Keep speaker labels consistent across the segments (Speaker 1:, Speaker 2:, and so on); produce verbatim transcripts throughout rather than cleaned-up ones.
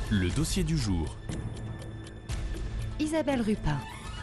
Speaker 1: Le dossier du jour.
Speaker 2: Isabelle Rupin.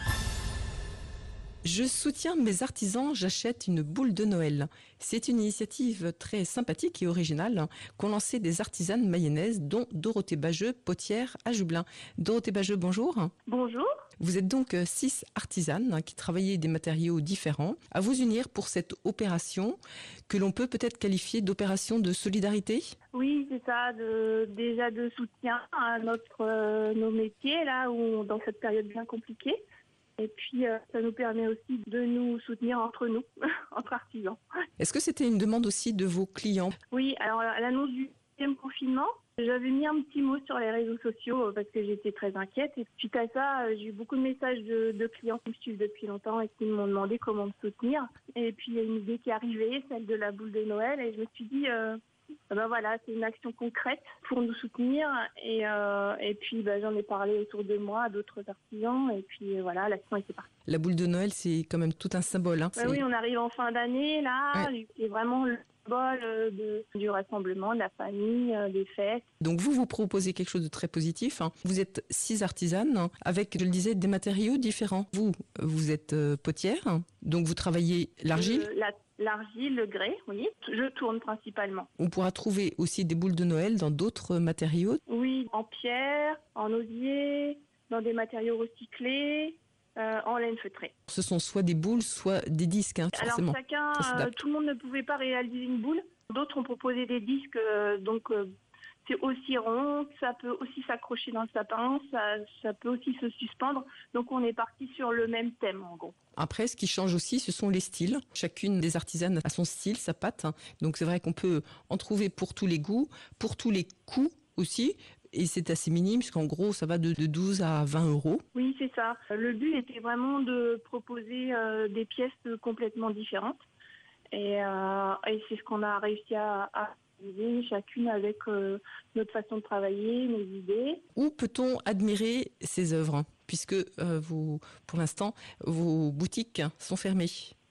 Speaker 3: Je soutiens mes artisans, j'achète une boule de Noël. C'est une initiative très sympathique et originale qu'ont lancé des artisanes mayennaises, dont Dorothée Bageux, potière à Jublain. Dorothée Bageux, bonjour.
Speaker 4: Bonjour.
Speaker 3: Vous êtes donc six artisanes qui travaillaient des matériaux différents à vous unir pour cette opération que l'on peut peut-être qualifier d'opération de solidarité.
Speaker 4: Oui, c'est ça, de, déjà de soutien à notre, euh, nos métiers, là, où, dans cette période bien compliquée. Et puis, euh, ça nous permet aussi de nous soutenir entre nous, entre artisans.
Speaker 3: Est-ce que c'était une demande aussi de vos clients ?
Speaker 4: Oui, alors à l'annonce du deuxième confinement, j'avais mis un petit mot sur les réseaux sociaux parce que j'étais très inquiète. Et suite à ça, j'ai eu beaucoup de messages de, de clients qui me suivent depuis longtemps et qui m'ont demandé comment me soutenir. Et puis, il y a une idée qui est arrivée, celle de la boule de Noël. Et je me suis dit... Euh, Ben voilà, c'est une action concrète pour nous soutenir et, euh, et puis ben, j'en ai parlé autour de moi à d'autres artisans et puis voilà, l'action était partie.
Speaker 3: La boule de Noël, c'est quand même tout un symbole. Hein.
Speaker 4: Ben oui, on arrive en fin d'année là,
Speaker 3: ouais.
Speaker 4: C'est vraiment le symbole de, du rassemblement, de la famille, des fêtes.
Speaker 3: Donc vous, vous proposez quelque chose de très positif. Hein. Vous êtes six artisanes hein, avec, je le disais, des matériaux différents. Vous, vous êtes euh, potière, hein, donc vous travaillez l'argile.
Speaker 4: Euh, la L'argile, le grès, oui. Je tourne principalement.
Speaker 3: On pourra trouver aussi des boules de Noël dans d'autres matériaux.
Speaker 4: Oui, en pierre, en osier, dans des matériaux recyclés, euh, en laine feutrée.
Speaker 3: Ce sont soit des boules, soit des disques, hein, forcément.
Speaker 4: Alors chacun, euh, tout le monde ne pouvait pas réaliser une boule. D'autres ont proposé des disques, euh, donc euh, c'est aussi rond, ça peut aussi s'accrocher dans le sapin, ça, ça peut aussi se suspendre. Donc on est parti sur le même thème en gros.
Speaker 3: Après, ce qui change aussi, ce sont les styles. Chacune des artisanes a son style, sa patte. Donc c'est vrai qu'on peut en trouver pour tous les goûts, pour tous les coûts aussi. Et c'est assez minime, puisqu'en gros, ça va de, de douze à vingt euros.
Speaker 4: Oui, c'est ça. Le but était vraiment de proposer euh, des pièces complètement différentes. Et, euh, et c'est ce qu'on a réussi à... à chacune avec euh, notre façon de travailler, nos idées.
Speaker 3: Où peut-on admirer ces œuvres, puisque euh, vous, pour l'instant, vos boutiques sont fermées?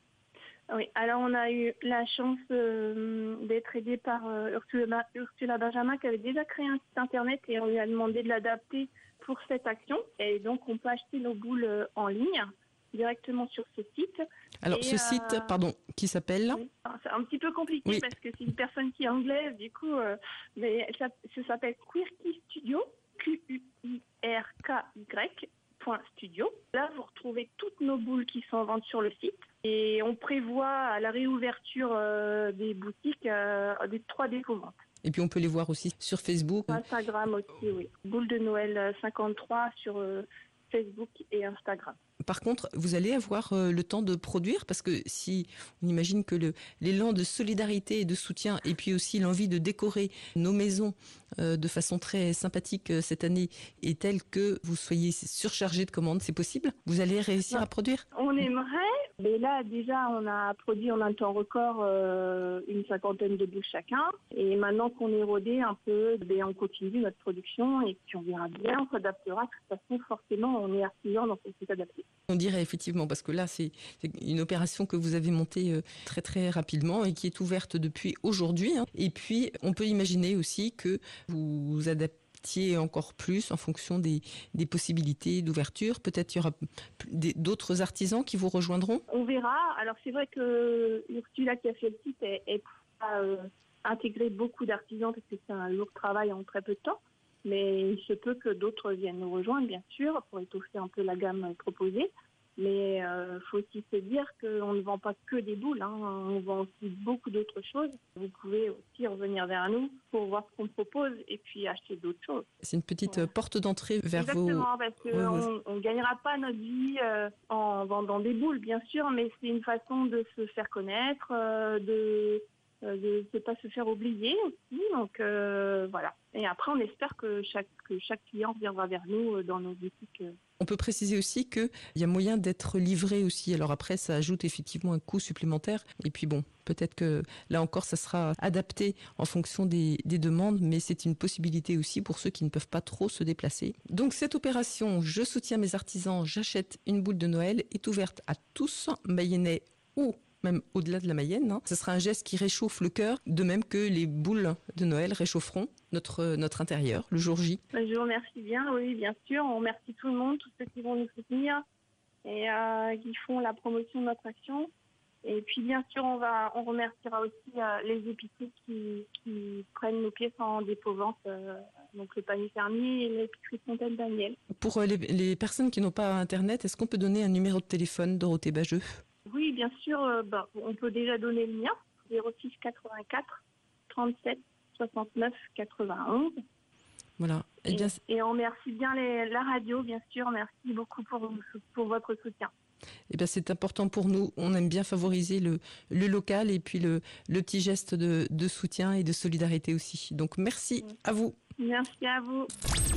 Speaker 4: Oui, alors on a eu la chance euh, d'être aidé par euh, Ursula, Ursula Benjamin qui avait déjà créé un site internet et on lui a demandé de l'adapter pour cette action. Et donc on peut acheter nos boules en ligne directement sur ce site.
Speaker 3: Alors
Speaker 4: et
Speaker 3: ce
Speaker 4: euh,
Speaker 3: site, pardon, qui s'appelle
Speaker 4: oui, c'est un petit peu compliqué oui. Parce que c'est une personne qui est anglaise, du coup, euh, mais ça, ça s'appelle Quirky Studio, Q U I R K Y point studio. Là, vous retrouvez toutes nos boules qui sont en vente sur le site et on prévoit à la réouverture euh, des boutiques euh, des trois dépôts-ventes.
Speaker 3: Et puis on peut les voir aussi sur Facebook.
Speaker 4: Instagram aussi, oui. Boule de Noël cinquante-trois sur euh, Facebook et Instagram.
Speaker 3: Par contre, vous allez avoir euh, le temps de produire parce que si on imagine que le, l'élan de solidarité et de soutien et puis aussi l'envie de décorer nos maisons euh, de façon très sympathique euh, cette année est telle que vous soyez surchargé de commandes, c'est possible? Vous allez réussir
Speaker 4: non,
Speaker 3: à produire?
Speaker 4: On aimerait, mais là déjà on a produit en un temps record euh, une cinquantaine de boules chacun et maintenant qu'on est rodé un peu, ben, on continue notre production et puis on verra bien, on s'adaptera. De toute façon, forcément, on est artisan donc on s'est adapté.
Speaker 3: On dirait effectivement, parce que là, c'est, c'est une opération que vous avez montée euh, très très rapidement et qui est ouverte depuis aujourd'hui. Hein. Et puis, on peut imaginer aussi que vous vous adaptiez encore plus en fonction des, des possibilités d'ouverture. Peut-être il y aura des, d'autres artisans qui vous rejoindront.
Speaker 4: On verra. Alors, c'est vrai que Ursula qui a fait le site est, est pas euh, intégré beaucoup d'artisans parce que c'est un lourd travail en très peu de temps. Mais il se peut que d'autres viennent nous rejoindre, bien sûr, pour étoffer un peu la gamme proposée. Mais il euh, faut aussi se dire qu'on ne vend pas que des boules, hein. On vend aussi beaucoup d'autres choses. Vous pouvez aussi revenir vers nous pour voir ce qu'on propose et puis acheter d'autres choses.
Speaker 3: C'est une petite ouais. porte d'entrée vers
Speaker 4: Exactement,
Speaker 3: vos...
Speaker 4: Exactement, parce qu'on ne gagnera pas notre vie euh, en vendant des boules, bien sûr, mais c'est une façon de se faire connaître, euh, de de ne pas se faire oublier aussi. Donc euh, voilà. Et après, on espère que chaque, que chaque client viendra vers nous dans nos boutiques.
Speaker 3: On peut préciser aussi qu'il y a moyen d'être livré aussi. Alors après, ça ajoute effectivement un coût supplémentaire. Et puis bon, peut-être que là encore, ça sera adapté en fonction des, des demandes, mais c'est une possibilité aussi pour ceux qui ne peuvent pas trop se déplacer. Donc cette opération « Je soutiens mes artisans, j'achète une boule de Noël » est ouverte à tous, mayennais ou même au-delà de la Mayenne. Hein. Ce sera un geste qui réchauffe le cœur, de même que les boules de Noël réchaufferont notre, notre intérieur le jour J.
Speaker 4: Je vous remercie bien, oui, bien sûr. On remercie tout le monde, tous ceux qui vont nous soutenir et euh, qui font la promotion de notre action. Et puis, bien sûr, on va, on remerciera aussi euh, les épiciers qui, qui prennent nos pièces en dépôt-vente, euh, donc le panier fermier et l'épicerie Fontaine-Daniel.
Speaker 3: Pour les, les personnes qui n'ont pas Internet, est-ce qu'on peut donner un numéro de téléphone, Dorothée Bajeux ?
Speaker 4: Oui, bien sûr, euh, bah, on peut déjà donner le mien, zéro six quatre-vingt-quatre trente-sept soixante-neuf quatre-vingt-onze.
Speaker 3: Voilà.
Speaker 4: Et,
Speaker 3: eh bien,
Speaker 4: et on remercie bien les, la radio, bien sûr. Merci beaucoup pour, pour votre soutien.
Speaker 3: Eh bien, c'est important pour nous. On aime bien favoriser le, le local et puis le, le petit geste de, de soutien et de solidarité aussi. Donc, merci à vous.
Speaker 4: Merci à vous.